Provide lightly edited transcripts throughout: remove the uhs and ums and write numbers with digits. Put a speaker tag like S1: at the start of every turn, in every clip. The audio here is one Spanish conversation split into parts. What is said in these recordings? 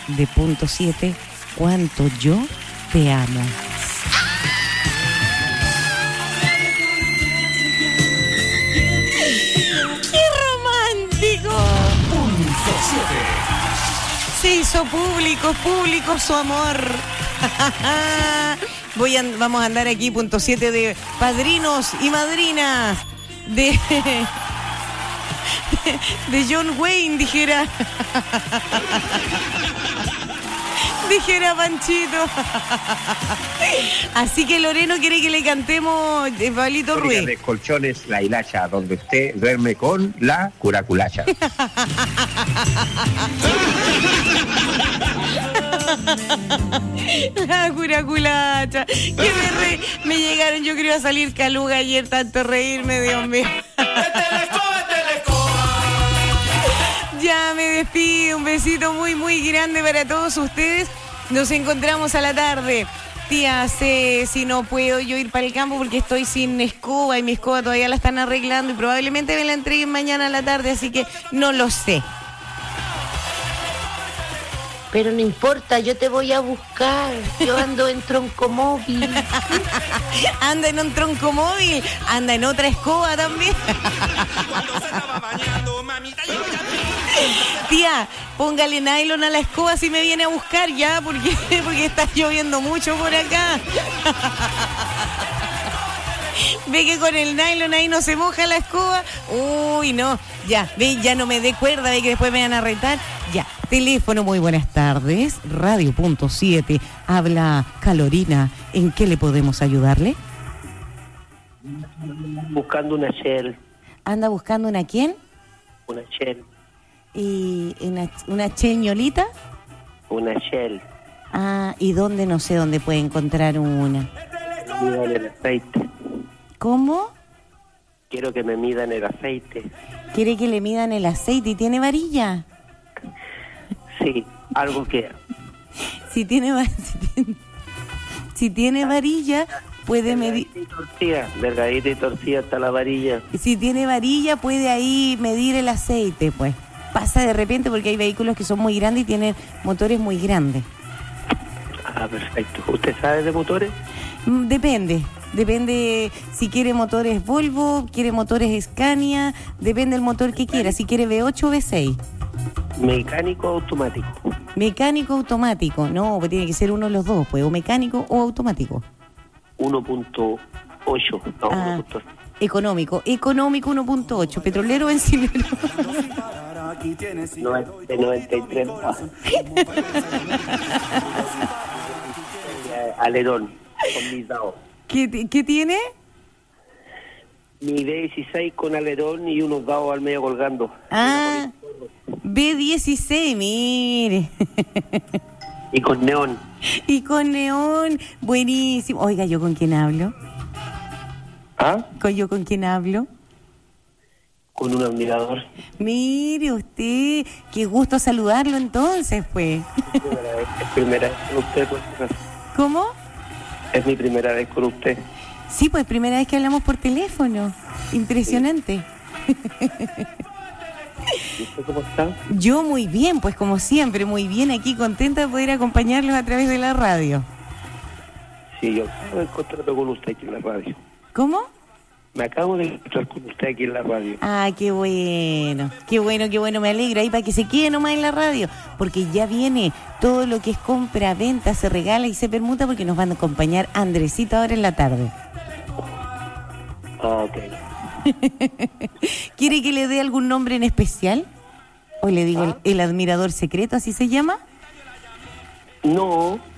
S1: de punto 7, cuánto yo te amo. ¡Qué romántico!
S2: Punto 7.
S1: Se hizo público su amor. Vamos a andar aquí, punto 7 de padrinos y madrinas de John Wayne, dijera Panchito. Así que Loreno quiere que le cantemos Pablito Ruiz.
S3: De colchones La Hilacha, donde usted duerme con la curaculacha.
S1: La curaculacha. Que me llegaron, yo quería salir caluga ayer, tanto reírme, Dios mío. Ya me despido, un besito muy, muy grande para todos ustedes. Nos encontramos a la tarde. Tía, sé si no puedo yo ir para el campo porque estoy sin escoba y mi escoba todavía la están arreglando y probablemente me la entreguen mañana a la tarde, así que no lo sé.
S4: Pero no importa, yo te voy a buscar. Yo ando en troncomóvil.
S1: Anda en un troncomóvil, anda en otra escoba también. Tía, póngale nylon a la escoba si me viene a buscar ya, porque está lloviendo mucho por acá. Ve que con el nylon ahí no se moja la escoba. Uy, no, ya, ve, ya no me dé cuerda, ve que después me van a retar. Ya, teléfono, muy buenas tardes, Radio Punto 7, habla Calorina, ¿en qué le podemos ayudarle?
S5: Buscando una Shell.
S1: ¿Anda buscando una quién?
S5: Una Shell.
S1: ¿Y una cheñolita?
S5: Una Shell.
S1: Ah, ¿y dónde? No sé dónde puede encontrar una.
S5: Midan el aceite.
S1: ¿Cómo?
S5: Quiero que me midan el aceite.
S1: ¿Quiere que le midan el aceite y tiene varilla?
S5: Sí, algo que...
S1: Si tiene varilla, puede medir...
S5: Delgadita y torcida hasta la varilla.
S1: Si tiene varilla, puede ahí medir el aceite, pues. Pasa de repente porque hay vehículos que son muy grandes y tienen motores muy grandes.
S5: Ah, perfecto. ¿Usted sabe de motores?
S1: Depende si quiere motores Volvo, quiere motores Scania, depende del motor que quiera, si quiere V8 o V6.
S5: ¿Mecánico o automático?
S1: Mecánico automático, no, pues tiene que ser uno de los dos, pues, o mecánico o automático.
S5: 1.8, no, 1.8.
S1: Económico 1.8, petrolero o encilero.
S5: 93. Alerón, con mis dados.
S1: ¿Qué tiene?
S5: Mi D16 con alerón y unos dados al medio colgando.
S1: Ah, B16, mire.
S5: Y con neón.
S1: Y con neón, buenísimo. Oiga, ¿yo con quién hablo?
S5: ¿Ah?
S1: ¿Yo con quién hablo?
S5: Con un admirador.
S1: Mire usted, qué gusto saludarlo entonces, pues.
S5: Es primera vez con usted, pues.
S1: ¿Cómo?
S5: Es mi primera vez con usted.
S1: Sí, pues primera vez que hablamos por teléfono. Impresionante.
S5: Sí. ¿Y usted cómo está?
S1: Yo muy bien, pues como siempre, muy bien, aquí contenta de poder acompañarlos a través de la radio.
S5: Sí, yo acabo de encontrarme con usted aquí en la radio.
S1: ¿Cómo?
S5: Me acabo de encontrar con usted aquí en la radio.
S1: Ah, qué bueno, me alegra. Ahí para que se quede nomás en la radio, porque ya viene todo lo que es compra, venta, se regala y se permuta, porque nos van a acompañar Andresito ahora en la tarde.
S5: Ah, ok.
S1: ¿Quiere que le dé algún nombre en especial? ¿O le digo el admirador secreto, así se llama?
S5: No.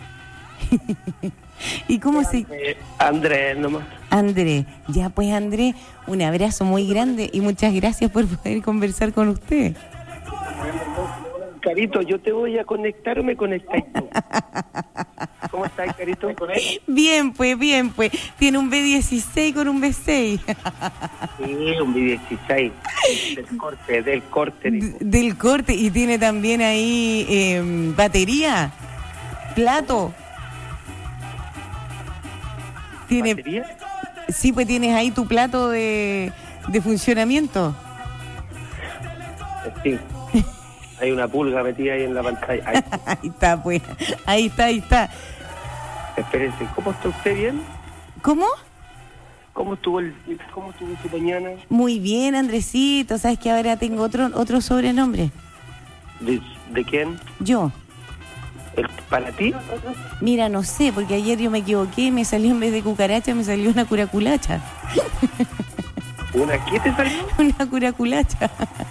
S1: ¿Y cómo se...?
S5: Andrés nomás.
S1: Andrés. Ya pues, Andrés, un abrazo muy grande y muchas gracias por poder conversar con usted.
S5: Carito, yo te voy a conectar o me conectáis tú. ¿Cómo estás, Carito?
S1: Bien, pues. Tiene un B16 con un B6.
S5: Sí, un B16. Del corte.
S1: Del corte. Y tiene también ahí batería, plato. ¿Tiene
S5: ¿Batería?
S1: Sí, pues tienes ahí tu plato de funcionamiento.
S5: Sí. Hay una pulga metida ahí en la pantalla. Ay,
S1: Ahí está, pues. Ahí está.
S5: espérese, ¿cómo está usted? ¿Bien?
S1: ¿Cómo?
S5: ¿Cómo estuvo su mañana?
S1: Muy bien, Andresito. ¿Sabes que ahora tengo otro sobrenombre?
S5: ¿De quién?
S1: Yo.
S5: ¿Para ti?
S1: Mira, no sé, porque ayer yo me equivoqué y me salió en vez de cucaracha, me salió una curaculacha.
S5: ¿Una qué te salió?
S1: Una curaculacha.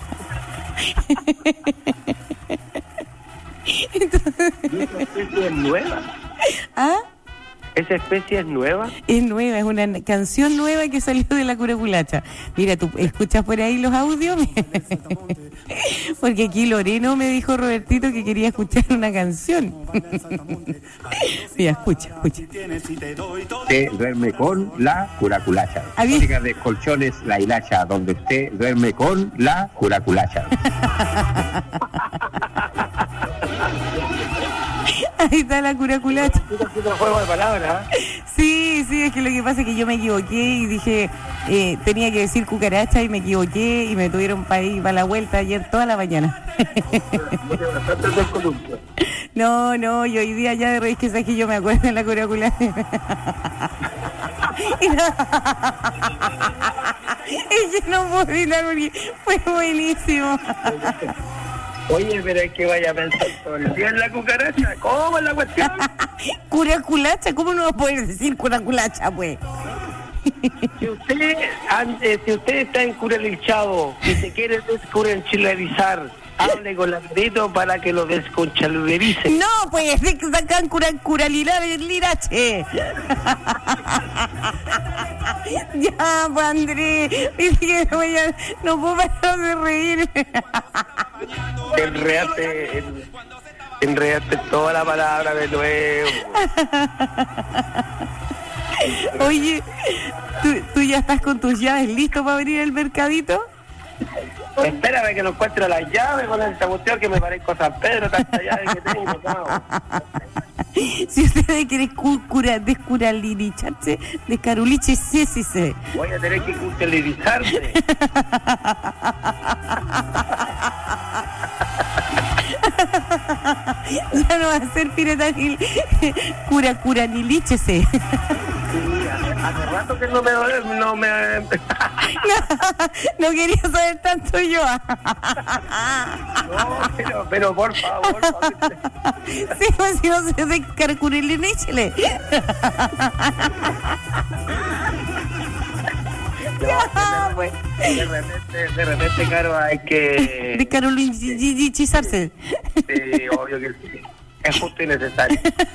S1: Entonces,
S5: ¿Esa especie es nueva?
S1: ¿ah?
S5: ¿Esa especie es nueva?
S1: Es nueva, es una canción nueva que salió de la curaculacha. Mira, tú escuchas por ahí los audios, porque aquí Loreno me dijo Robertito que quería escuchar una canción. Mira, escucha.
S3: Usted duerme con la curaculacha.
S1: Ah, bien.
S3: Fábrica de colchones La Hilacha, donde usted duerme con la curaculacha.
S1: Ahí está la curaculacha.
S5: Es un juego de palabras.
S1: Sí, es que lo que pasa es que yo me equivoqué y dije, tenía que decir cucaracha y me equivoqué y me tuvieron para ir para la vuelta ayer toda la mañana. No, yo hoy día ya de reír que sabes que yo me acuerdo de la curaculacha. Es que no puedo evitar porque fue buenísimo.
S5: Oye, pero es que vaya a pensar todo el día en la cucaracha. ¿Cómo es la cuestión?
S1: Curaculacha, ¿cómo no va a poder decir curaculacha, pues?
S5: Si usted está encuralichado y se quiere descuralizarizar, hable con la Pedrito para que lo desconchaluderice.
S1: No, pues, de que sacan curalilar el lirache. Ya, pues, Andrés, dije que no puedo parar de reírme.
S5: Enredaste toda la palabra de nuevo.
S1: Oye, ¿tú ya estás con tus llaves listo para abrir el mercadito?
S5: Espérame que no encuentre las llaves con esta cuestión que me parezco a San Pedro, tantas llaves que tengo. ¿No?
S1: Si ustedes quieren descuralilicharse, descarulicharse.
S5: Voy a tener que cucuralizarse.
S1: Ya no va a ser pirata curanilicese.
S5: Hace rato que no me
S1: No quería saber tanto yo.
S5: No, pero por favor.
S1: Sí, pues si no se descarcurilichele. Ya, pues.
S5: De repente, Caro, hay que...
S1: Descarulichizarse.
S5: Sí, obvio que sí. Es justo y necesario.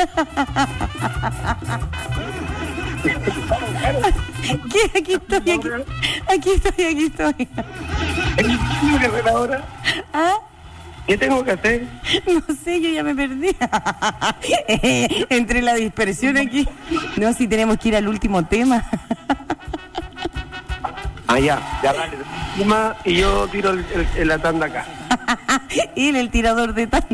S1: ¿Qué? Aquí estoy.
S5: ¿Qué tengo que hacer ahora?
S1: ¿Ah?
S5: ¿Qué tengo que hacer?
S1: No sé, yo ya me perdí. Entre la dispersión aquí. No, si tenemos que ir al último tema.
S5: Ya dale. Y yo tiro la tanda acá.
S1: Él, el tirador de tanda.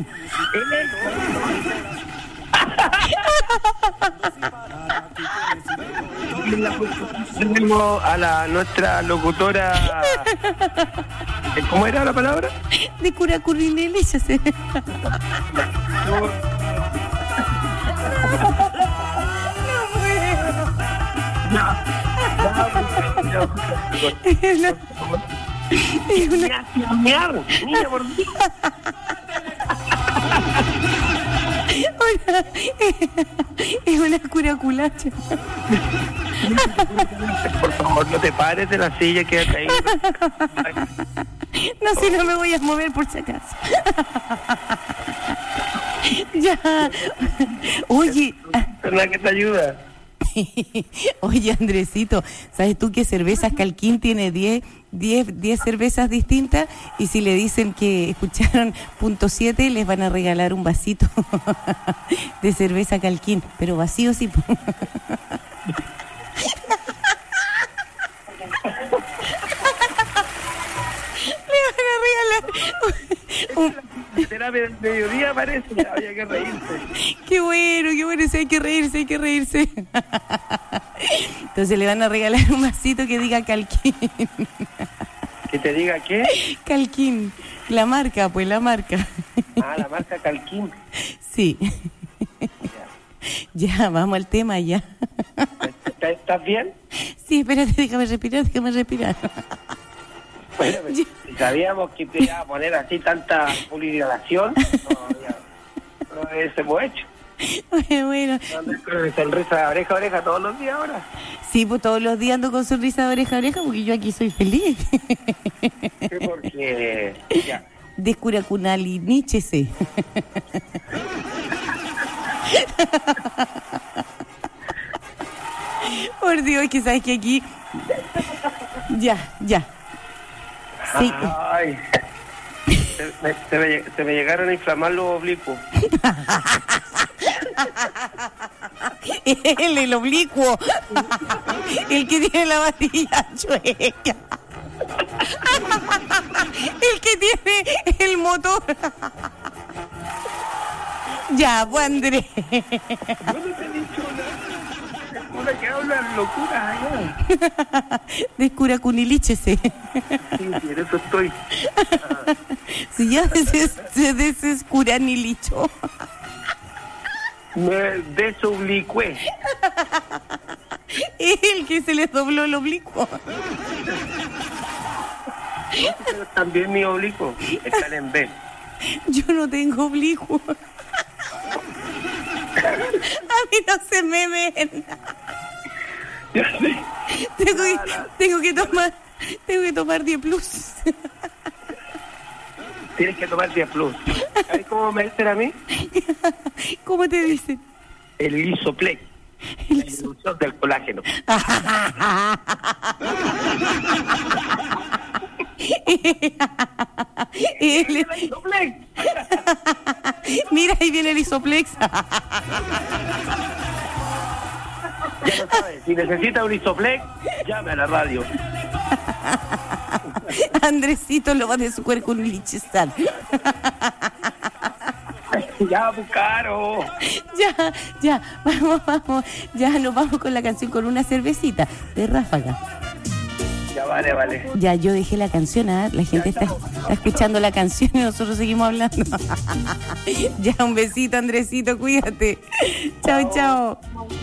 S5: Tenemos a nuestra locutora. ¿Cómo era la palabra?
S1: De curacurrinelíchase.
S5: Niña, por Dios.
S1: Es una curaculacha.
S5: Por favor, no te pares de la silla, quédate ahí.
S1: No, si no me voy a mover por si acaso. Ya. Oye.
S5: ¿Verdad que te ayuda?
S1: Oye, Andresito, ¿sabes tú que Cervezas Calquín tiene 10 cervezas distintas? Y si le dicen que escucharon punto 7, les van a regalar un vasito de cerveza Calquín, pero vacío sí. Le van a regalar un...
S5: Terapia del mediodía parece, había que reírse.
S1: Qué bueno, si hay que reírse. Entonces le van a regalar un vasito que diga Calquín.
S5: ¿Que te diga qué?
S1: Calquín. La marca, pues, la marca.
S5: Ah, la marca Calquín.
S1: Sí. Ya, vamos al tema ya.
S5: ¿Estás bien?
S1: Sí, espérate, déjame respirar.
S5: Bueno, si sabíamos que te iba a poner así tanta publicación, no lo hemos hecho.
S1: Bueno.
S5: Con sonrisa de oreja a oreja todos los días ahora.
S1: Sí, pues todos los días ando con sonrisa de oreja a oreja porque yo aquí soy feliz.
S5: Sí, porque ya.
S1: Descuracunaliníchese. Por Dios, que sabes que aquí... Ya. Sí.
S5: Ay, se me llegaron a inflamar los oblicuos.
S1: El oblicuo. El que tiene la varilla chueca. El que tiene el motor. Ya, pues Andrés.
S5: Yo no te he dicho nada. Una que hablan locuras allá.
S1: Descuracunilíchese.
S5: Sí, en eso estoy.
S1: Si ya se desescuranilicho.
S5: Me desoblicué.
S1: El que se le dobló el oblicuo.
S5: Pero también mis oblicuos están en B.
S1: Yo no tengo oblicuo. A mí no se me ven.
S5: Ya sé.
S1: Tengo que tomar 10 plus.
S5: Tienes que tomar 10 plus. ¿Sabes cómo me dicen a mí?
S1: ¿Cómo te dicen?
S5: El Lisoplex. La ilusión del colágeno.
S1: Mira, ahí viene el Isoplex.
S5: Ya lo sabes, si necesita un Isoplex, llame a la radio.
S1: Andresito lo va de su cuerpo con un lichestal.
S5: Ya, Bucaro.
S1: Ya, vamos. Ya nos vamos con la canción con una cervecita de Ráfaga.
S5: Ya, vale.
S1: Ya, yo dejé la canción, la gente está escuchando la canción y nosotros seguimos hablando. Ya, un besito, Andresito, cuídate. Chao.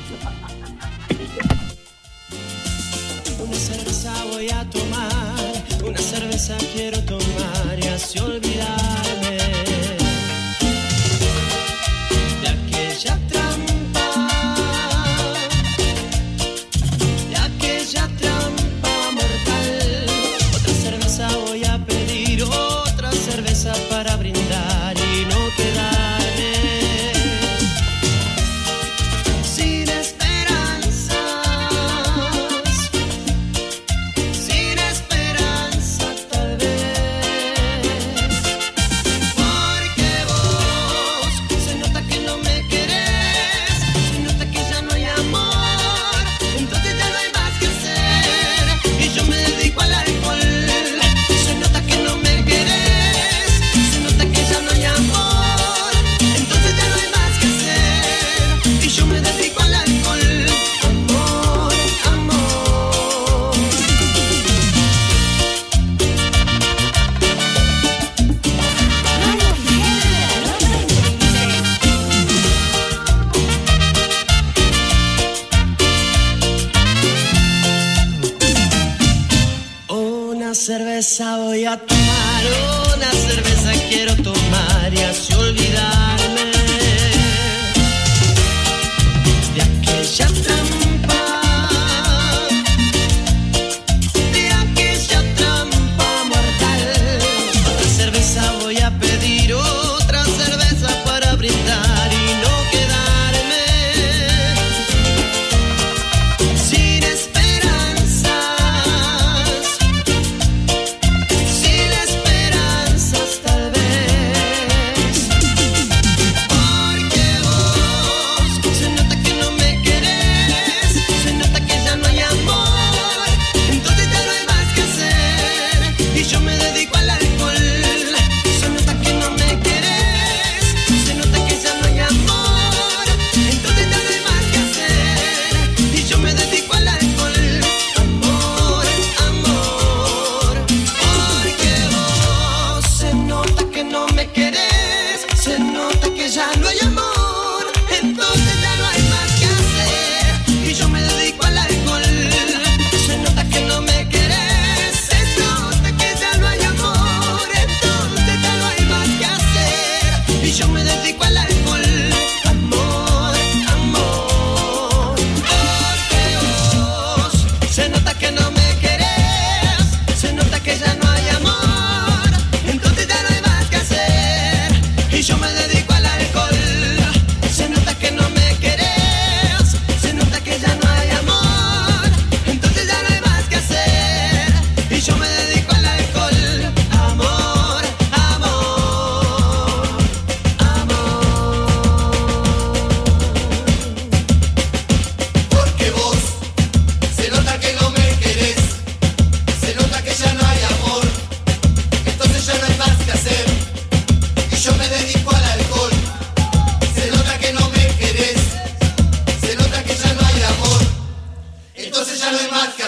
S6: Una cerveza voy a tomar, una cerveza quiero tomar y así olvidarme de aquella trampa mortal. Otra cerveza voy a pedir, otra cerveza para brindar y no quedarme sin esperanzas, tal vez.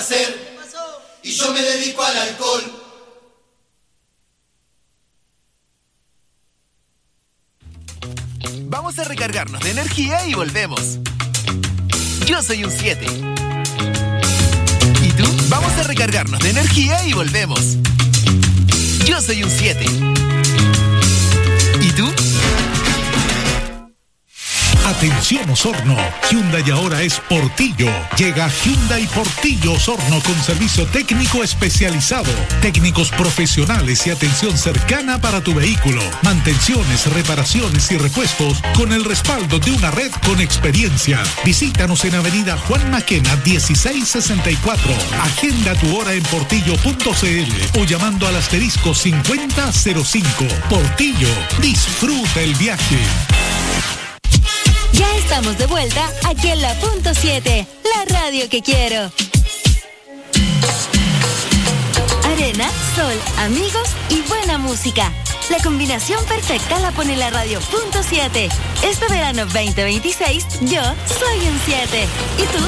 S7: hacer y yo me dedico al alcohol.
S8: Vamos a recargarnos de energía y volvemos. Yo soy un 7. ¿Y tú? Vamos a recargarnos de energía y volvemos. Yo soy un 7. ¿Y tú?
S9: Atención Osorno, Hyundai ahora es Portillo. Llega Hyundai Portillo Osorno con servicio técnico especializado, técnicos profesionales y atención cercana para tu vehículo, mantenciones, reparaciones y repuestos con el respaldo de una red con experiencia. Visítanos en Avenida Juan Maquena 1664. Agenda tu hora en portillo.cl o llamando al asterisco 5005. Portillo, disfruta el viaje.
S10: Ya estamos de vuelta aquí en la Punto 7, la radio que quiero. Arena, sol, amigos y buena música. La combinación perfecta la pone la radio Punto 7. Este verano 2026, yo soy un 7. ¿Y tú?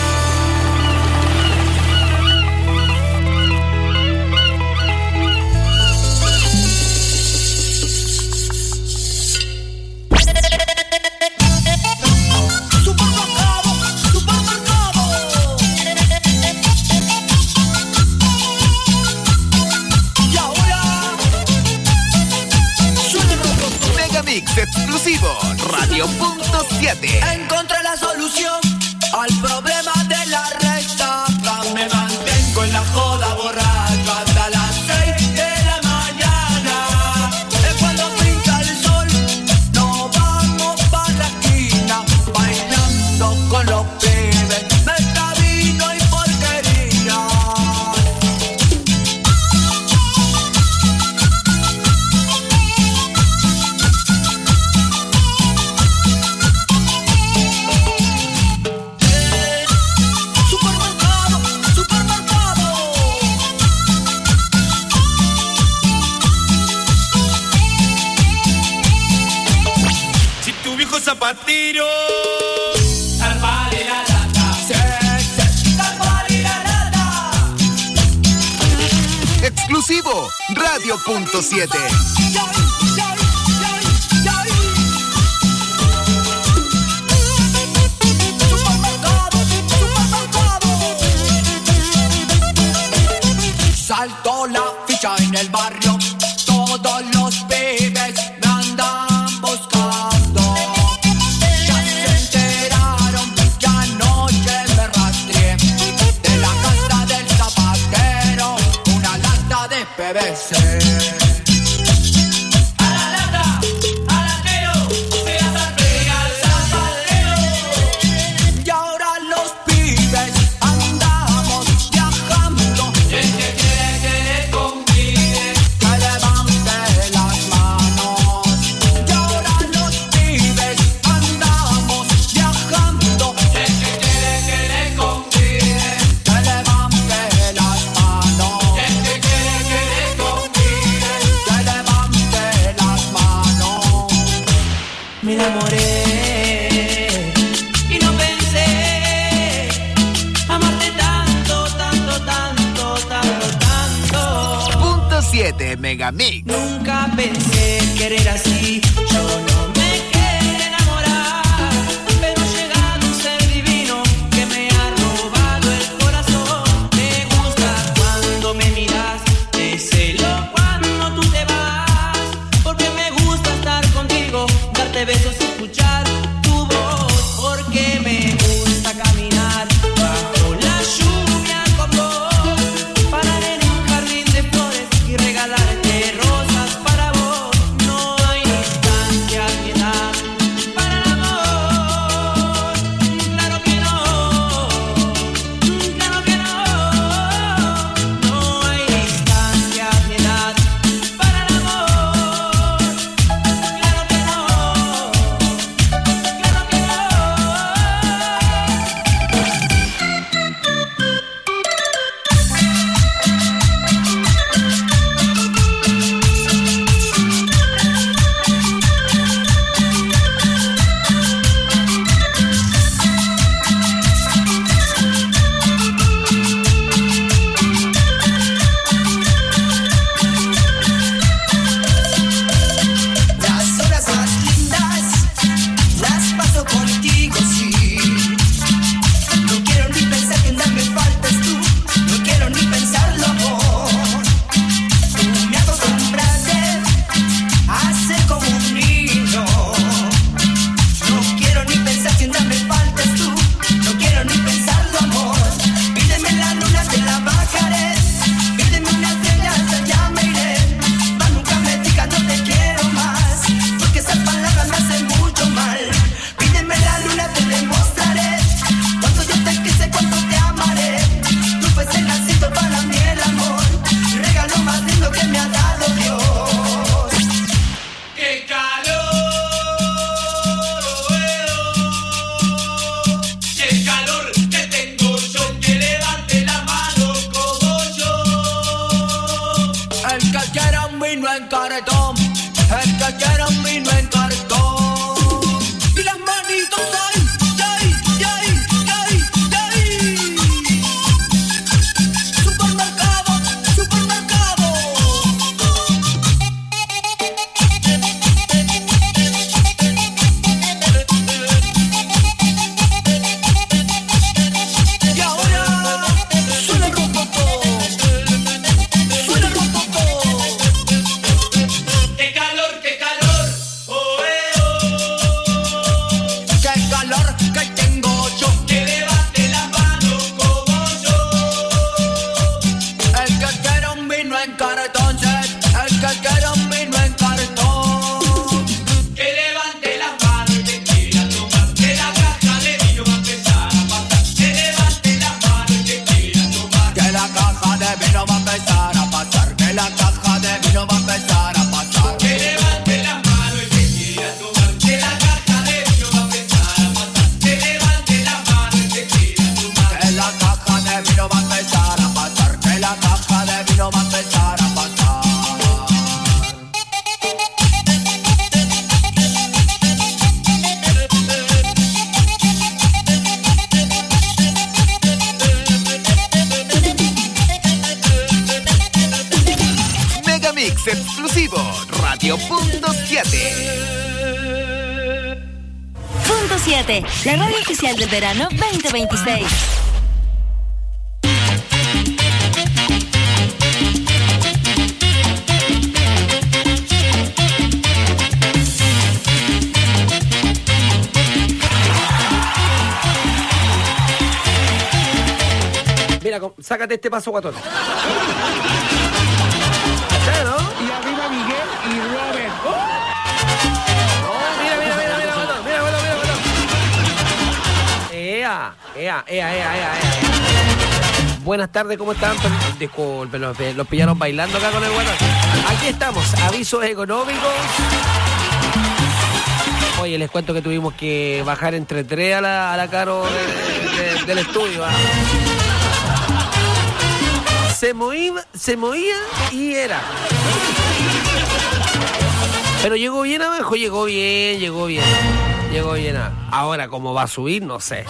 S8: Exclusivo, Radio Punto 7.
S6: Encontré la solución al problema de la resaca. Me mantengo en la joda borracho hasta las 6 de la mañana. Es cuando pinta el sol, nos vamos pa' la esquina, bailando con los pibes, mezcla vino y porquería.
S7: Zapatero.
S6: Salvale la lata. Salvale la lata.
S8: Exclusivo, Radio Punto 7.
S6: Saltó la ficha en el barrio, todos los pibes me andan buscando. Ya se enteraron que anoche me rastreé de la casa del zapatero una lata de PVC.
S8: Megamix.
S6: Nunca pensé querer así, yo no me quería enamorar, pero ha llegado un ser divino que me ha robado el corazón. Me gusta cuando me miras, te celo cuando tú te vas, porque me gusta estar contigo, darte besos y escuchar tu voz, porque me gusta caminar bajo la lluvia con vos, parar en un jardín de flores y regalarte rosas para vos. No hay distancia ni edad para el amor. Claro que no, claro que no. No hay distancia ni edad para el amor. Claro que no, claro que no. que quiera un vino en cartón. Y las manitos ahí, ahí, ahí, ahí, ahí. Supermercado, supermercado. Y ahora suena el rococó, suena el rococó. ¡Qué calor, qué calor! ¡Oh, oh! ¡Qué calor que tengo yo! ¡Que levante la mano como yo! El que quiera un vino en cartón, el que quiera un vino en cartón. Que levante la mano y que quiera tomar, que la caja de vino va a empezar a pasar. Que levante la mano y que quiera tomar, que la caja de vino va a empezar a pasar. Que la caja de vino va a empezar a pasar. Que levante la mano y que quiera tomar, que la caja de vino va a empezar a pasar. Que levante la mano y que quiera tomar, que la caja de vino va a empezar a pasar. Que la caja de vino va a empezar a pasar.
S8: Megamix exclusivo, Radio Punto 7.
S10: Punto 7, la radio oficial del verano 2026.
S11: Mira, sácate este paso, guatón. ¿No?
S12: Y arriba Miguel y Robert.
S11: Mira, guatón. Mira, guatón. Ea. Buenas tardes, ¿cómo están? Disculpen, los pillaron bailando acá con el guatón. Aquí estamos, avisos económicos. Oye, les cuento que tuvimos que bajar entre 3 a la Caro del estudio. Se movía y era. Pero llegó bien abajo, llegó bien. Ahora, ¿cómo va a subir? No sé.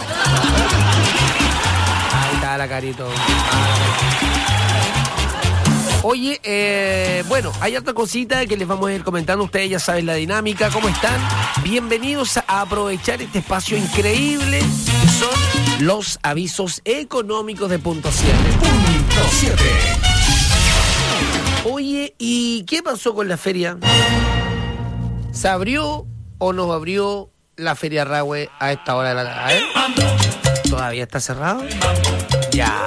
S11: Ahí está la Carito. Oye, bueno, hay otra cosita que les vamos a ir comentando. Ustedes ya saben la dinámica. ¿Cómo están? Bienvenidos a aprovechar este espacio increíble que son los avisos económicos de Punto 7.
S2: Punto 7.
S11: Oye, ¿y qué pasó con la feria? ¿Se abrió o no abrió la Feria Rahue a esta hora de la tarde? ¿Todavía está cerrado? Ya.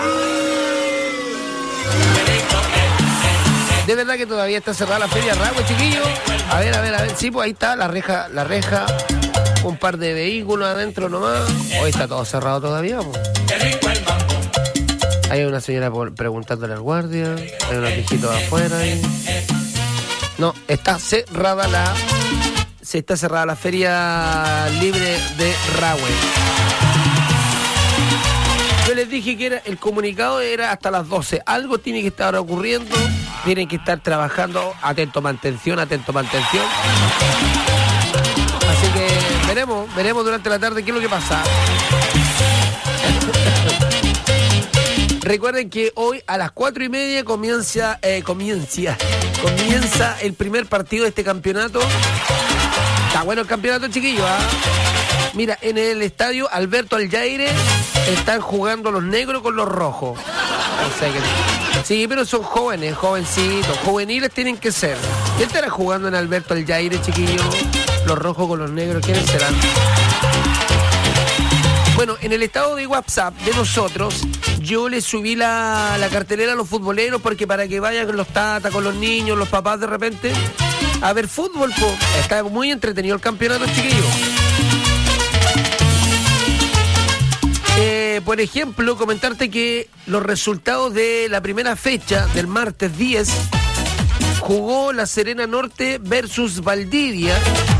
S11: ¿De verdad que todavía está cerrada la Feria Rahue, chiquillos? A ver. Sí, pues ahí está la reja. Un par de vehículos adentro nomás. Hoy está todo cerrado todavía, pues. Hay una señora preguntándole al guardia. Hay unos viejitos afuera ahí. No, está cerrada la Feria Libre de Rahue. Yo les dije que el comunicado era hasta las 12. Algo tiene que estar ocurriendo. Tienen que estar trabajando. Atento mantención. Así que veremos durante la tarde qué es lo que pasa. Recuerden que hoy a las 4:30 comienza el primer partido de este campeonato. Está bueno el campeonato, chiquillos, ¿ah? Mira, en el estadio Alberto Aljaire están jugando los negros con los rojos. O sea que, sí, pero son jóvenes, jovencitos, juveniles tienen que ser. ¿Quién estará jugando en Alberto Aljaire, chiquillos? Los rojos con los negros, ¿quiénes serán? Bueno, en el estado de WhatsApp de nosotros, yo les subí la cartelera a los futboleros porque para que vayan con los tatas, con los niños, los papás de repente a ver fútbol, po. Está muy entretenido el campeonato, chiquillos. Por ejemplo, comentarte que los resultados de la primera fecha del martes 10 jugó La Serena Norte versus Valdivia.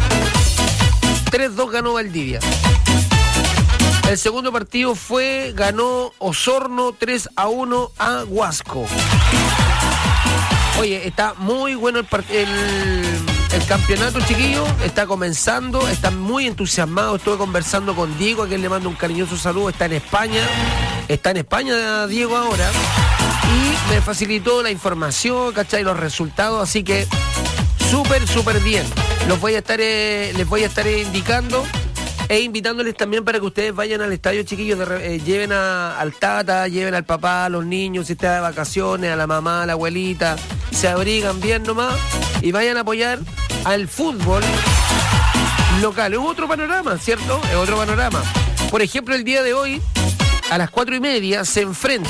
S11: 3-2 ganó Valdivia. El segundo partido ganó Osorno 3-1 a Huasco. Oye, está muy bueno el campeonato, chiquillo, está comenzando, están muy entusiasmados. Estuve conversando con Diego, a quien le mando un cariñoso saludo. Está en España Diego ahora, y me facilitó la información, ¿cachai? Los resultados, así que súper bien. Les voy a estar indicando e invitándoles también para que ustedes vayan al estadio, chiquillos, lleven al tata, lleven al papá, a los niños, si está de vacaciones, a la mamá, a la abuelita, se abrigan bien nomás y vayan a apoyar al fútbol local. Es otro panorama, ¿cierto? Es otro panorama. Por ejemplo, el día de hoy, a las 4:30, se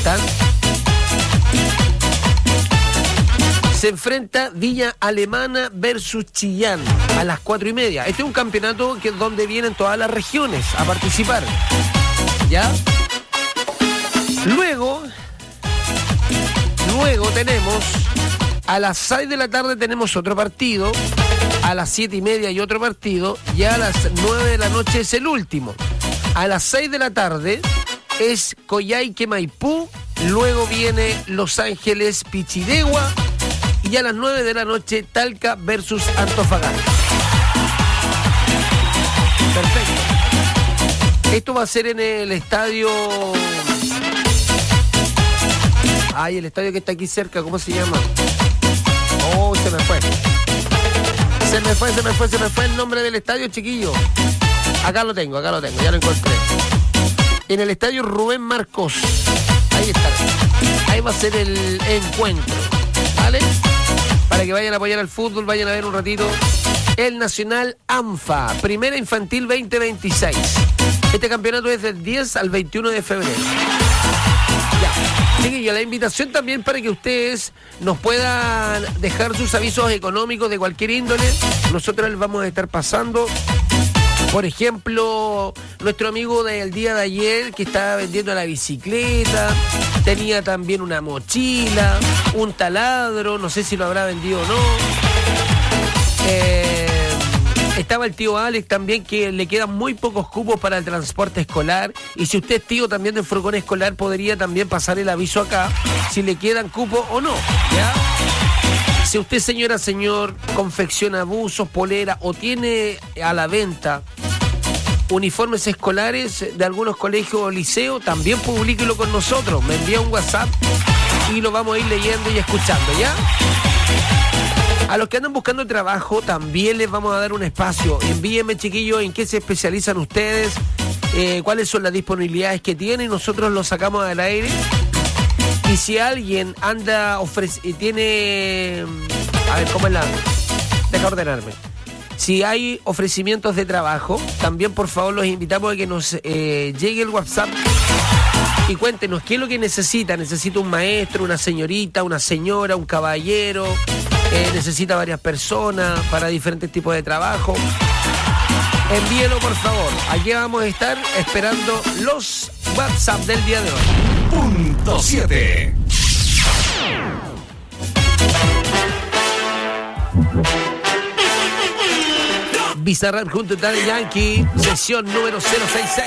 S11: enfrenta Villa Alemana versus Chillán a las 4:30. Este es un campeonato donde vienen todas las regiones a participar. ¿Ya? Luego tenemos a las 6 de la tarde tenemos otro partido, a las 7:30 hay otro partido, y a las 9 de la noche es el último. A las 6 de la tarde es Coyhaique Maipú, luego viene Los Ángeles Pichidegua, y a las 9 de la noche Talca versus Antofagasta. Perfecto. Esto va a ser en el estadio... el estadio que está aquí cerca, ¿cómo se llama? Oh, se me fue. Se me fue el nombre del estadio, chiquillo. Acá lo tengo, ya lo encontré. En el estadio Rubén Marcos. Ahí está. Ahí va a ser el encuentro. ¿Vale? Para que vayan a apoyar al fútbol, vayan a ver un ratito el Nacional ANFA, Primera Infantil 2026. Este campeonato es del 10 al 21 de febrero. Ya. Chiquillos, la invitación también para que ustedes nos puedan dejar sus avisos económicos de cualquier índole. Nosotros les vamos a estar pasando. Por ejemplo, nuestro amigo del día de ayer que estaba vendiendo la bicicleta, tenía también una mochila, un taladro, no sé si lo habrá vendido o no. Estaba el tío Alex también, que le quedan muy pocos cupos para el transporte escolar. Y si usted es tío también del furgón escolar, podría también pasar el aviso acá, si le quedan cupos o no, ¿ya? Si usted, señora, señor, confecciona buzos, polera o tiene a la venta uniformes escolares de algunos colegios o liceos, también publíquelo con nosotros. Me envía un WhatsApp y lo vamos a ir leyendo y escuchando, ¿ya? A los que andan buscando trabajo también les vamos a dar un espacio. Envíenme, chiquillos, en qué se especializan ustedes, cuáles son las disponibilidades que tienen, y nosotros los sacamos al aire. Y si alguien anda tiene... A ver, ¿cómo es la...? Deja ordenarme. Si hay ofrecimientos de trabajo, también por favor los invitamos a que nos llegue el WhatsApp y cuéntenos qué es lo que necesita. ¿Necesita un maestro, una señorita, una señora, un caballero? ¿Necesita varias personas para diferentes tipos de trabajo? Envíelo, por favor. Aquí vamos a estar esperando los WhatsApp del día de hoy.
S2: Punto 7.
S11: Bizarrap junto a Daddy Yankee, sesión número 066.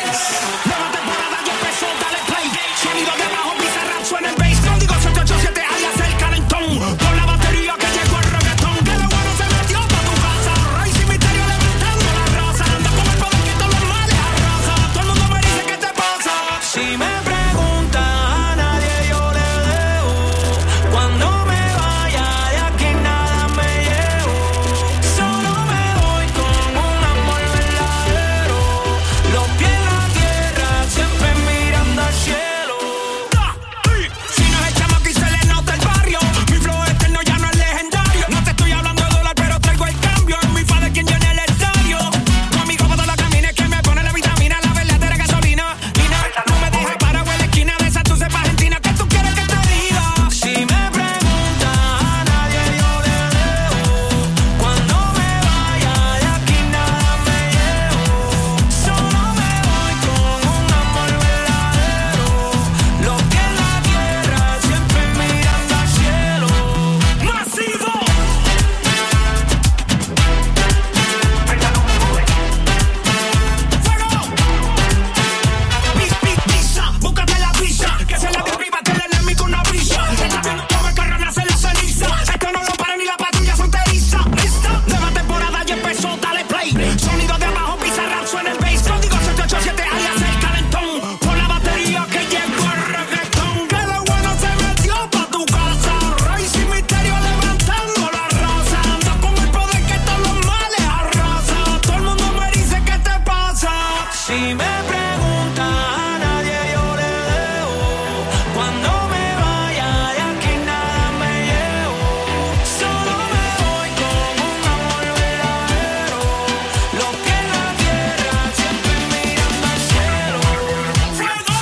S6: Si me pregunta a nadie yo le dejo. Cuando me vaya de aquí nada me llevo. Solo me voy con un amor verdadero. Los pies en la tierra siempre mirando al cielo. ¡Fuego!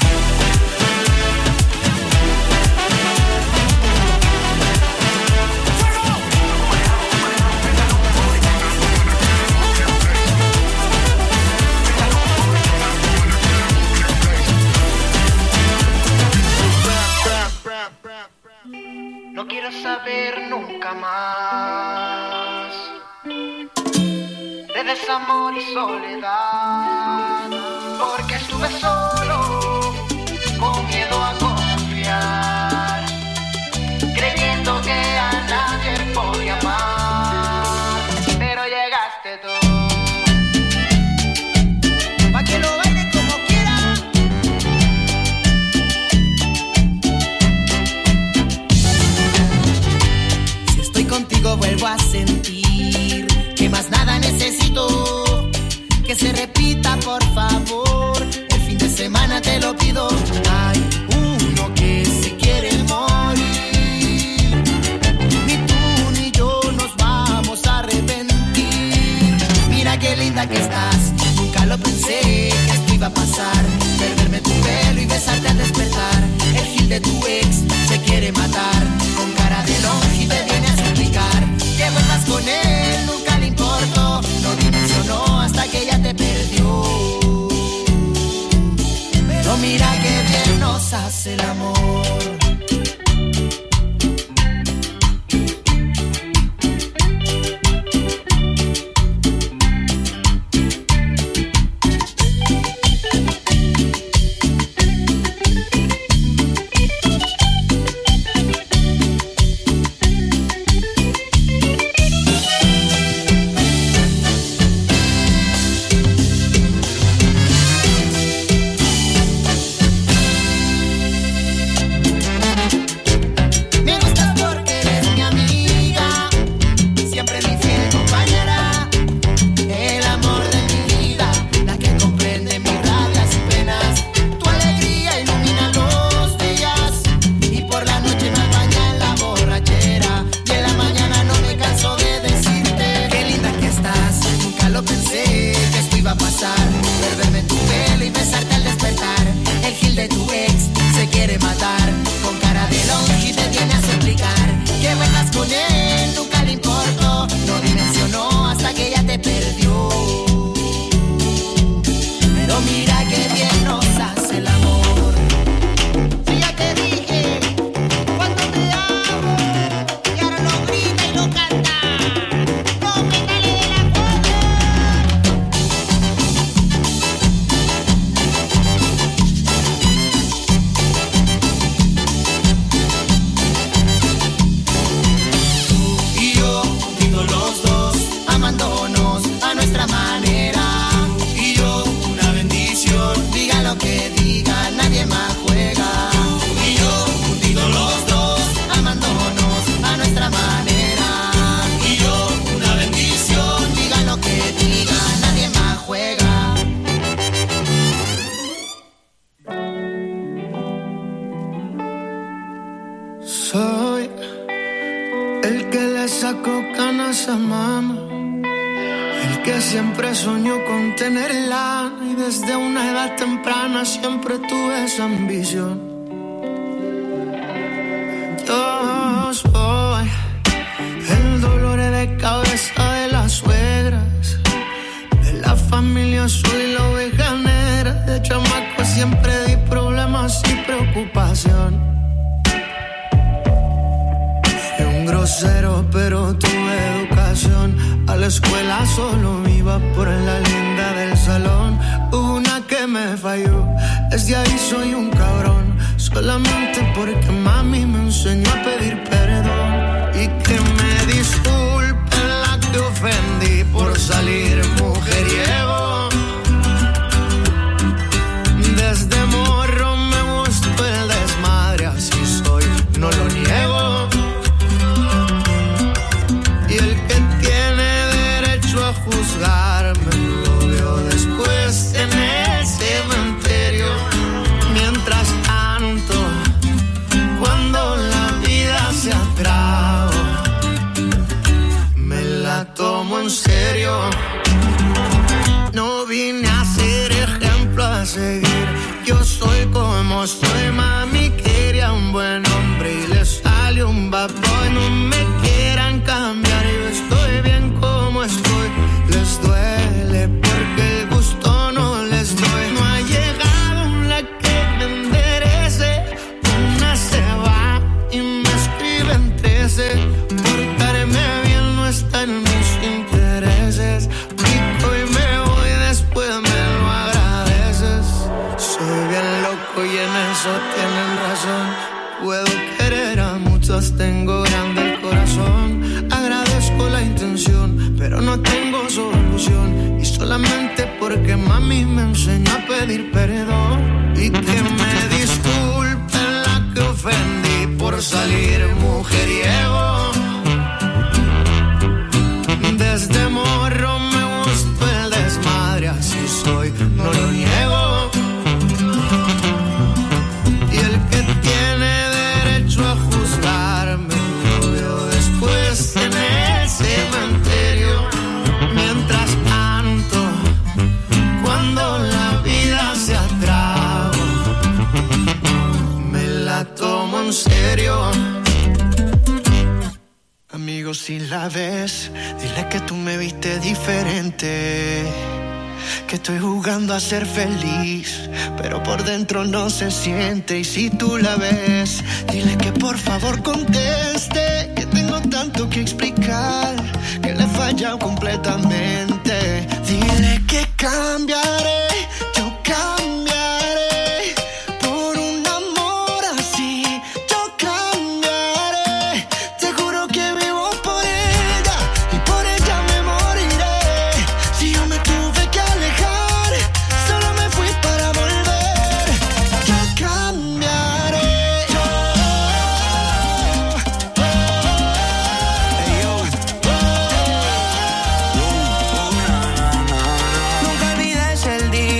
S13: No quiero saber nunca más de desamor y soledad, porque estuve solo, con miedo a confiar, creyendo que a nadie podía amar, pero llegaste tú. Pa' que lo bailes como quieras.
S6: Contigo vuelvo a sentir que más nada necesito, que se repita por favor, el fin de semana te lo pido. Hay uno que se quiere morir, ni tú ni yo nos vamos a arrepentir. Mira qué linda que estás, nunca lo pensé que esto iba a pasar, perderme tu pelo y besarte al despertar. El gil de tu ex se quiere matar, con cara de longe te viene a suplicar que vuelvas con él, nunca le importó, no dimensionó hasta que ella te perdió. Pero mira que bien nos hace el amor.
S13: Soy el que le sacó canas a mamá, el que siempre soñó con tenerla y desde una edad temprana siempre tuve esa ambición. Yo soy el dolor de cabeza de las suegras, de la familia soy la oveja negra, de chamaco siempre di problemas y preocupación. Grosero, pero tuve educación. A la escuela solo iba por la linda del salón. Hubo una que me falló, desde ahí soy un cabrón. Solamente porque mami me enseñó a pedir perdón. Y que me disculpen la que ofendí por salir mujeriego. Desde morro me gustó el desmadre, así soy, no lo niego. Juzgarme, lo veo después tener seguir. Yo soy como soy, mami, quería un buen hombre y le salió un bad boy. No me quieran cambiar, yo estoy bien como estoy. Les duele porque el gusto no les doy. No ha llegado la que me enderece. Una se va y me escriben 13. Portarme bien no está en mis intereses. Pico y me voy, después me lo agradeces. Soy bien loco y en eso tienen razón. Puedo querer a muchos, tengo grande el corazón. Agradezco la intención, pero no tengo solución. Y solamente porque mami me enseñó a pedir perdón. Y que me disculpen la que ofendí por salir mujeriego. Desde morro me gustó el desmadre, así soy, no lo niego. Y el que tiene derecho a juzgarme lo veo después en el cementerio. Mientras tanto, cuando la vida se atrago, me la tomo en serio. Amigo, si la ves, dile que tú me viste diferente. Que estoy jugando a ser feliz, pero por dentro no se siente. Y si tú la ves, dile que por favor conteste. Que tengo tanto que explicar, que le he fallado completamente. Dile que cambiaré, yo cambiaré. Por un amor así, yo cambiaré. Te juro que vivo por ella y por ella me moriré. Si yo me tuve que alejar, solo me fui para volver. Yo cambiaré. Nunca olvides el día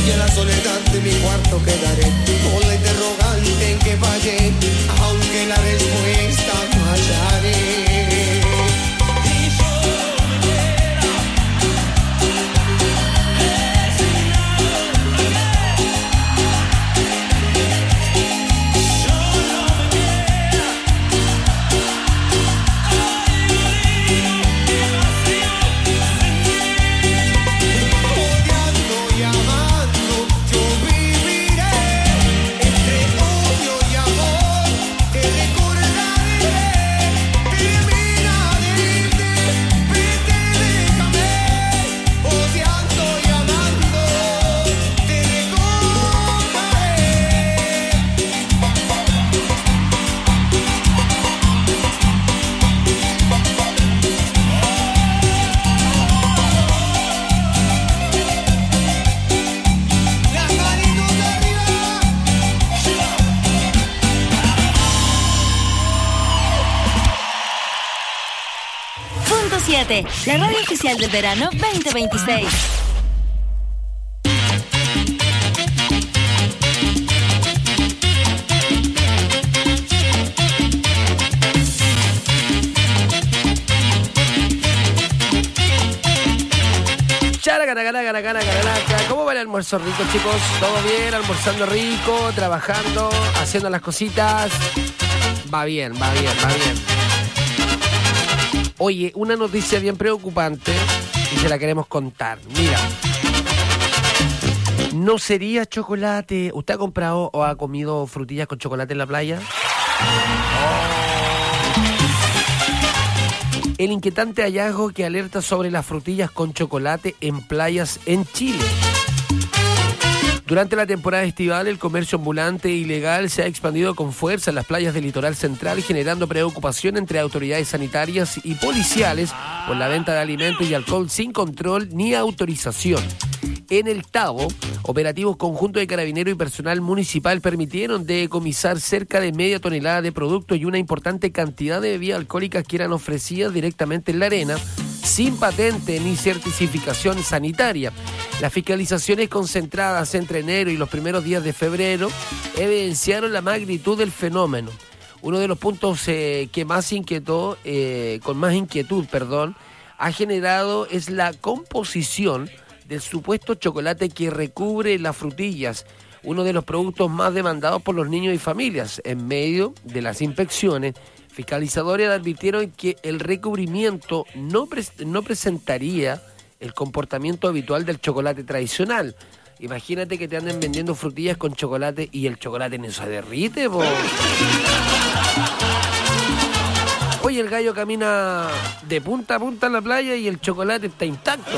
S13: y en la soledad de mi cuarto quedaré con la interrogante en que fallé, aunque la respuesta no hallaré.
S10: La radio oficial del verano 2026.
S11: ¿Cómo va el almuerzo rico, chicos? ¿Todo bien? ¿Almorzando rico? ¿Trabajando? ¿Haciendo las cositas? Va bien. Oye, una noticia bien preocupante y se la queremos contar. Mira, no sería chocolate. ¿Usted ha comprado o ha comido frutillas con chocolate en la playa? El inquietante hallazgo que alerta sobre las frutillas con chocolate en playas en Chile. Durante la temporada estival, el comercio ambulante ilegal se ha expandido con fuerza en las playas del litoral central, generando preocupación entre autoridades sanitarias y policiales por la venta de alimentos y alcohol sin control ni autorización. En el Tabo, operativos conjuntos de carabineros y personal municipal permitieron decomisar cerca de media tonelada de productos y una importante cantidad de bebidas alcohólicas que eran ofrecidas directamente en la arena, sin patente ni certificación sanitaria. Las fiscalizaciones concentradas entre enero y los primeros días de febrero evidenciaron la magnitud del fenómeno. Uno de los puntos que más inquietó, con más inquietud, ha generado es la composición del supuesto chocolate que recubre las frutillas, uno de los productos más demandados por los niños y familias. En medio de las inspecciones, fiscalizadores advirtieron que el recubrimiento no presentaría el comportamiento habitual del chocolate tradicional. Imagínate que te anden vendiendo frutillas con chocolate y el chocolate no se derrite, po. Oye, el gallo camina de punta a punta en la playa y el chocolate está intacto.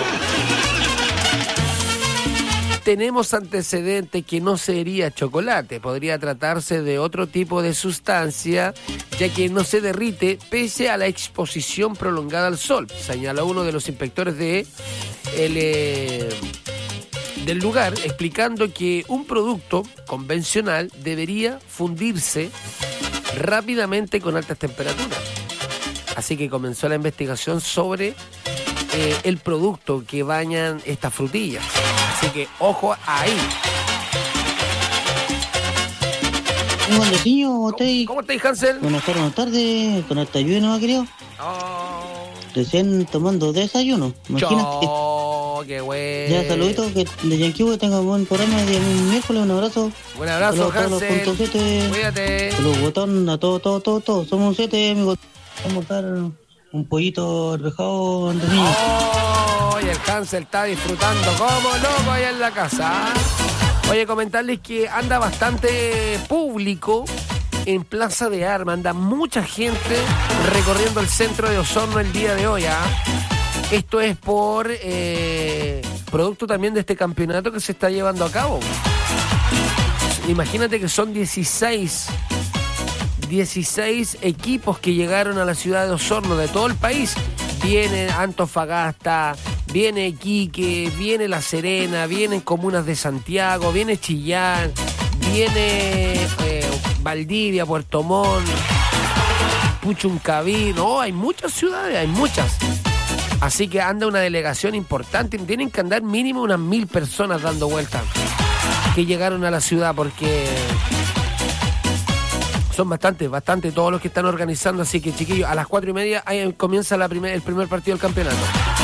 S11: Tenemos antecedentes que no sería chocolate, podría tratarse de otro tipo de sustancia, ya que no se derrite pese a la exposición prolongada al sol, señaló uno de los inspectores del lugar, explicando que un producto convencional debería fundirse rápidamente con altas temperaturas. Así que comenzó la investigación sobre el producto que bañan estas frutillas. Así que ojo ahí. ¿Cómo estáis, Hansel?
S14: Buenas tardes, con esta lluvia no ha querido. Recién tomando desayuno, imagínate.
S11: Qué bueno.
S14: Ya, saluditos, que de Yankee que tenga buen programa de miércoles, un abrazo.
S11: Un abrazo, Hansel. Cuídate.
S14: Saludos, botón, a todos. Somos un 7, amigos. Vamos a dar un pollito arvejado de niño.
S11: Y el Hansel está disfrutando como loco allá en la casa. Oye, comentarles que anda bastante público en Plaza de Armas. Anda mucha gente recorriendo el centro de Osorno el día de hoy. Esto es por producto también de este campeonato que se está llevando a cabo. Imagínate que son 16 equipos que llegaron a la ciudad de Osorno de todo el país. Viene Antofagasta, viene Iquique, viene La Serena, vienen comunas de Santiago, viene Chillán, viene Valdivia, Puerto Montt, Puchuncaví. No, hay muchas ciudades, hay muchas. Así que anda una delegación importante. Tienen que andar mínimo unas 1000 personas dando vueltas. que llegaron a la ciudad, porque son bastante todos los que están organizando, así que chiquillos, a las 4:30 ahí comienza el primer partido del campeonato.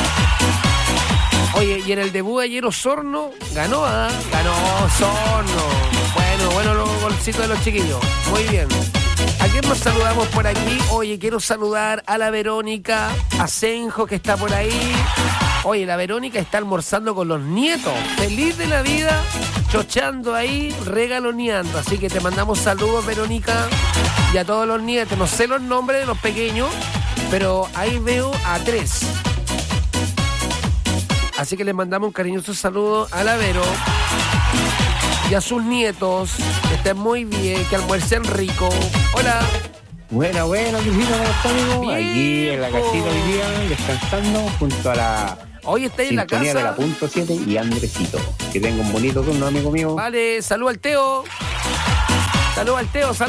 S11: Oye, y en el debut ayer Osorno ganó Osorno. Bueno los golcitos de los chiquillos, muy bien. ¿A quién más saludamos por aquí? Oye, quiero saludar a la Verónica Asenjo, que está por ahí. Oye, la Verónica está almorzando con los nietos, feliz de la vida, chochando ahí, regaloneando. Así que te mandamos saludos, Verónica, y a todos los nietos. No sé los nombres de los pequeños, pero ahí veo a 3. Así que les mandamos un cariñoso saludo a la Vero y a sus nietos. Que estén muy bien, que almuercen rico. Hola.
S3: Bueno, Cristina, ¿cómo está, amigo?
S11: Bien,
S3: aquí en la casita hoy día, descansando junto a la
S11: hoy está en la casa
S3: de la punto 7 y Andresito. Que tenga un bonito turno, amigo mío.
S11: Vale, salud al Teo. Salud al Teo.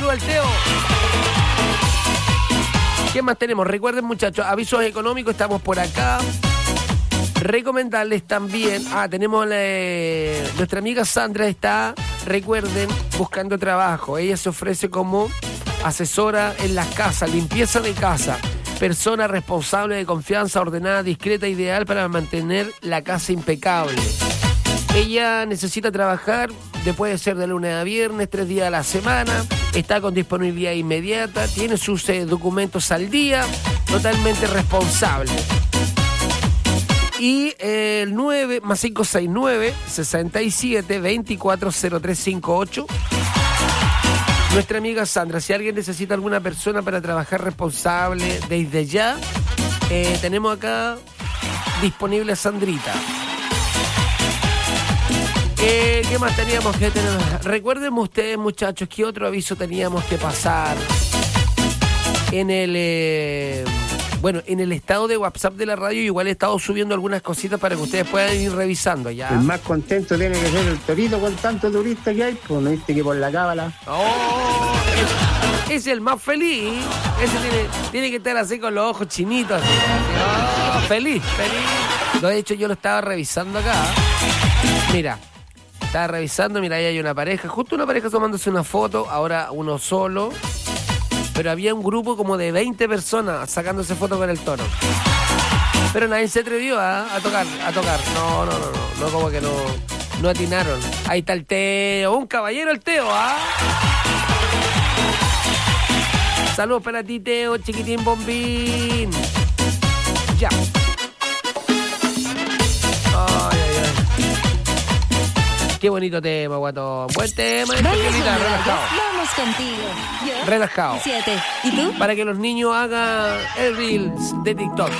S11: ¿Qué más tenemos? Recuerden, muchachos, avisos económicos, estamos por acá. Recomendarles también, tenemos nuestra amiga Sandra está, recuerden, buscando trabajo. Ella se ofrece como asesora en las casas, limpieza de casa, persona responsable, de confianza, ordenada, discreta, ideal para mantener la casa impecable. Ella necesita trabajar, puede ser de lunes a viernes, 3 días a la semana, está con disponibilidad inmediata, tiene sus documentos al día, totalmente responsable. Y el 9 más 569 67 24 0358. Nuestra amiga Sandra, si alguien necesita alguna persona para trabajar responsable desde ya, tenemos acá disponible a Sandrita. ¿Qué más teníamos que tener? Recuerden ustedes, muchachos, que otro aviso teníamos que pasar en el... en el estado de WhatsApp de la radio. Igual he estado subiendo algunas cositas para que ustedes puedan ir revisando ya.
S3: El más contento tiene que ser el Torito con tanto turista que hay, pues no viste que por la cábala.
S11: Es el más feliz. Ese tiene que estar así con los ojos chinitos. Feliz. De hecho, yo lo estaba revisando acá. Mira, ahí hay una pareja, justo una pareja tomándose una foto, ahora uno solo. Pero había un grupo como de 20 personas sacándose fotos con el toro. Pero nadie se atrevió a tocar. No, como que no atinaron. Ahí está el Teo, un caballero el Teo, Saludos para ti, Teo, chiquitín bombín. Ya. Ay. Qué bonito tema, guatón. Buen tema.
S10: Relajado. Vamos contigo. Yo,
S11: relajado.
S10: 7. ¿Y tú?
S11: Para que los niños hagan el Reels de TikTok.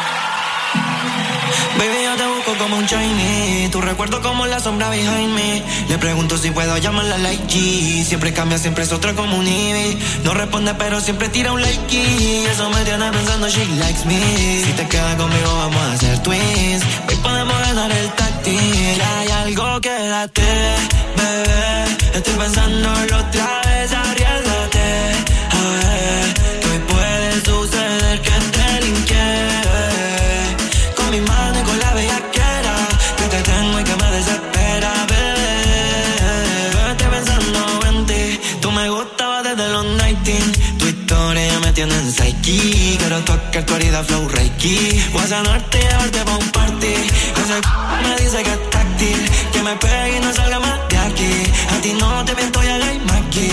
S6: Baby, yo te busco como un Chinese. Tu recuerdo como la sombra behind me. Le pregunto si puedo llamarla like G. Siempre cambia, siempre es otra como un Ivy. No responde, pero siempre tira un like. Y eso me tiene pensando, she likes me. Si te quedas conmigo, vamos a hacer twins. Hoy podemos ganar el táctil. Hay algo, quédate, bebé. Estoy pensándolo otra vez, arriesgate. A ver, que hoy puede suceder que te linke. Mi mano y con la bellaquera que te tengo y que me desespera, bebé. Estoy pensando en ti. Tú me gustabas desde los 19. Tu historia ya me tiene en psyche. Quiero tocar tu herida flow reiki. Voy a sanarte y llevarte pa' un party. Ese me dice que es táctil, que me pegue y no salga más de aquí. A ti no te miento, ya hay aquí.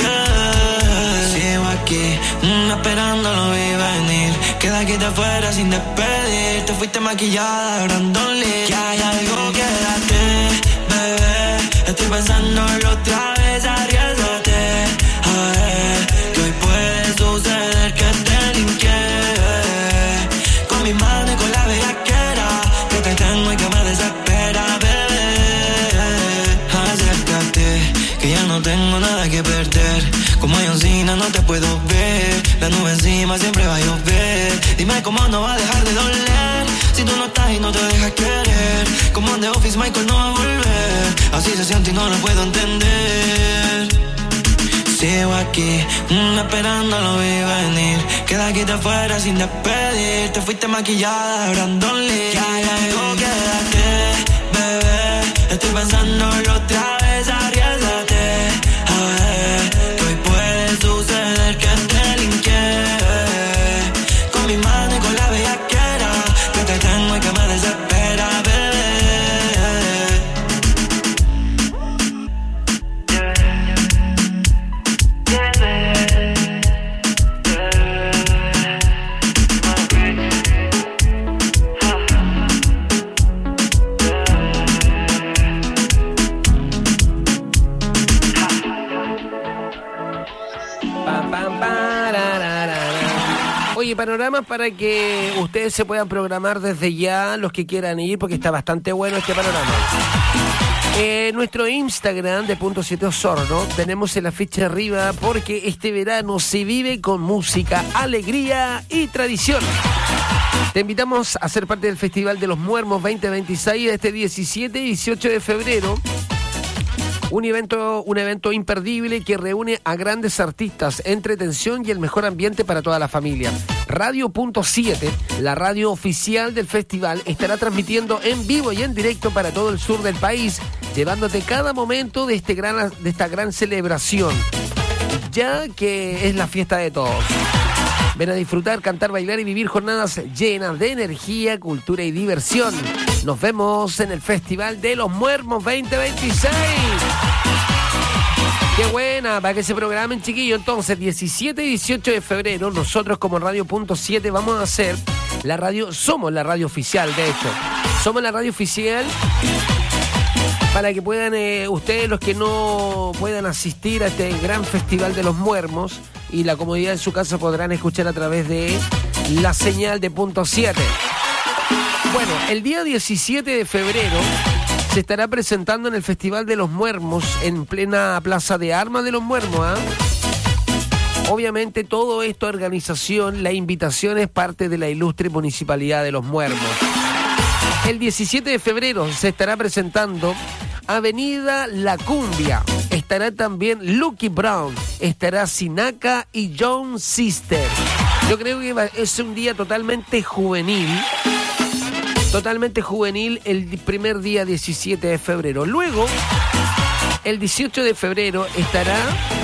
S6: Sigo aquí, esperando lo vi venir. Queda aquí de afuera sin despedir. Te fuiste maquillada, Brandon Lee. Que hay algo, quédate, bebé. Estoy pensándolo otra vez, arriesgate. A ver, que hoy puede suceder que te linke. Con mi mano y con la bellaquera que te tengo y que me desespera, bebé. Acércate, que ya no tengo nada que perder. Como Johncina no te puedo ver. La nube encima siempre va a llover. Dime cómo no va a dejar de doler si tú no estás y no te dejas querer. Como en The Office Michael no va a volver. Así se siente y no lo puedo entender. Sigo aquí, esperando lo vi venir. Queda aquí de afuera sin despedir. Te fuiste maquillada, Brandon Lee. Que hay algo, quédate, bebé. Estoy pensándolo otra vez.
S11: Oye, panoramas para que ustedes se puedan programar desde ya, los que quieran ir, porque está bastante bueno este panorama. Nuestro Instagram de Punto 7 Osorno, tenemos el afiche arriba porque este verano se vive con música, alegría y tradición. Te invitamos a ser parte del Festival de los Muermos 2026 de este 17 y 18 de febrero. Un evento imperdible que reúne a grandes artistas, entretención y el mejor ambiente para toda la familia. Radio Punto 7, la radio oficial del festival, estará transmitiendo en vivo y en directo para todo el sur del país, llevándote cada momento de esta gran celebración, ya que es la fiesta de todos. Ven a disfrutar, cantar, bailar y vivir jornadas llenas de energía, cultura y diversión. Nos vemos en el Festival de los Muermos 2026. ¡Qué buena! Para que se programen, chiquillos. Entonces, 17 y 18 de febrero, nosotros como Radio Punto 7 vamos a hacer la radio, somos la radio oficial, de hecho. Somos la radio oficial para que puedan, ustedes los que no puedan asistir a este gran Festival de los Muermos y la comodidad de su casa podrán escuchar a través de la señal de Punto 7. Bueno, el día 17 de febrero se estará presentando en el Festival de los Muermos en plena Plaza de Armas de los Muermos. Obviamente todo esto, organización, la invitación es parte de la ilustre Municipalidad de los Muermos. El 17 de febrero se estará presentando Avenida La Cumbia. Estará también Lucky Brown, estará Sinaka y John Sister. Yo creo que es un día totalmente juvenil el primer día 17 de febrero. Luego, el 18 de febrero estará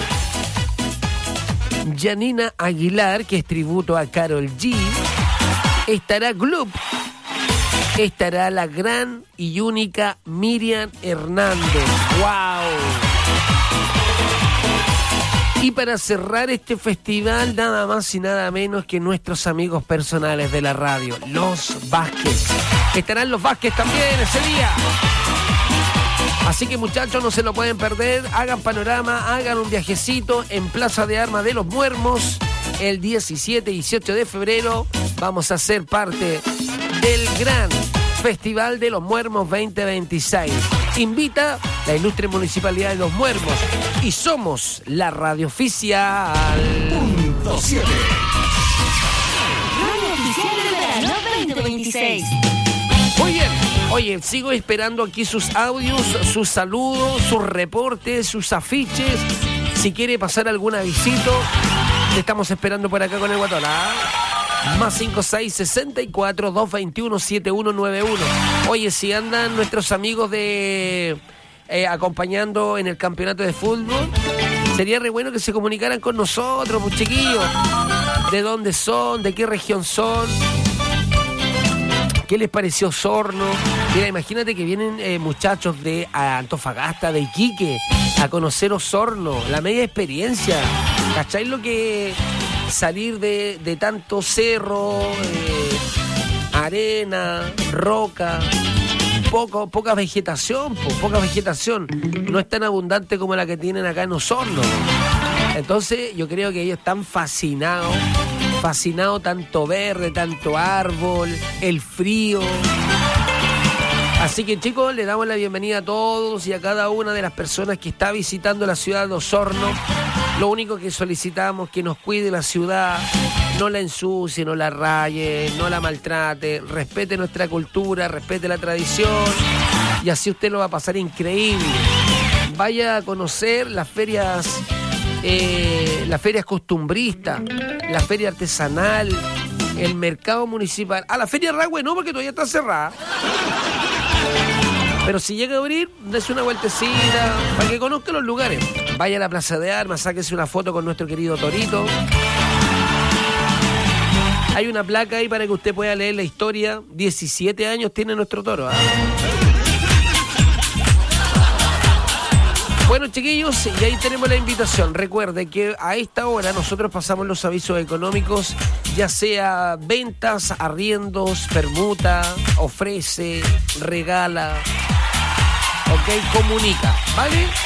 S11: Janina Aguilar, que es tributo a Karol G. Estará Gloop. Estará la gran y única Miriam Hernández. ¡Wow! Y para cerrar este festival, nada más y nada menos que nuestros amigos personales de la radio, los Vázquez. Estarán los Vázquez también ese día. Así que, muchachos, no se lo pueden perder. Hagan panorama, hagan un viajecito en Plaza de Armas de los Muermos. El 17 y 18 de febrero vamos a ser parte del gran Festival de los Muermos 2026. Invita la ilustre Municipalidad de los Muermos y somos la radio oficial.
S2: Punto 7.
S10: Radio oficial del verano 2026.
S11: Muy bien. Oye, sigo esperando aquí sus audios, sus saludos, sus reportes, sus afiches. Si quiere pasar algún avisito, te estamos esperando por acá con el Guatón. Más 5664-221-7191. Oye, si andan nuestros amigos de acompañando en el campeonato de fútbol, sería re bueno que se comunicaran con nosotros, pues, chiquillos. ¿De dónde son? ¿De qué región son? ¿Qué les pareció Osorno? Mira, imagínate que vienen muchachos de Antofagasta, de Iquique, a conocer Osorno, la media experiencia. ¿Cachai lo que salir de tanto cerro, arena, roca, poca vegetación, poca vegetación? No es tan abundante como la que tienen acá en Osorno. Entonces yo creo que ellos están fascinados, tanto verde, tanto árbol, el frío. Así que, chicos, le damos la bienvenida a todos y a cada una de las personas que está visitando la ciudad de Osorno. Lo único que solicitamos es que nos cuide la ciudad, no la ensucie, no la raye, no la maltrate, respete nuestra cultura, respete la tradición y así usted lo va a pasar increíble. Vaya a conocer las ferias costumbristas, la feria artesanal, el mercado municipal. A la feria Ragüe no, porque todavía está cerrada. Pero si llega a abrir, dése una vueltecita para que conozca los lugares. Vaya a la Plaza de Armas, sáquese una foto con nuestro querido Torito. Hay una placa ahí para que usted pueda leer la historia. 17 años tiene nuestro toro. Bueno, chiquillos, y ahí tenemos la invitación. Recuerde que a esta hora nosotros pasamos los avisos económicos, ya sea ventas, arriendos, permuta, ofrece, regala, ok, comunica, ¿vale?